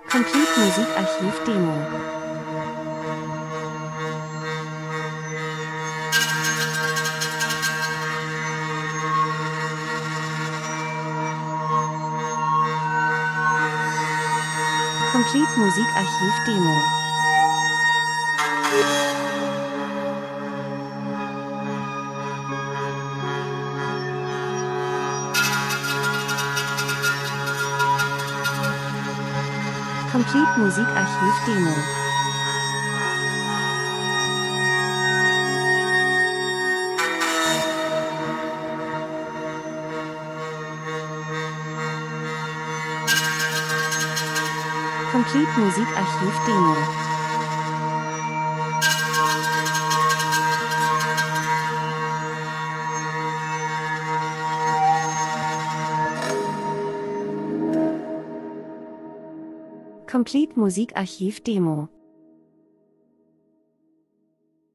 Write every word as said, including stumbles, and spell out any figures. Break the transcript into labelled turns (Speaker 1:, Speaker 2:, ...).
Speaker 1: Complete Musikarchiv Demo. Complete Musikarchiv Demo. Complete Musikarchiv Demo. Complete Musikarchiv Demo. Complete Musikarchiv Demo.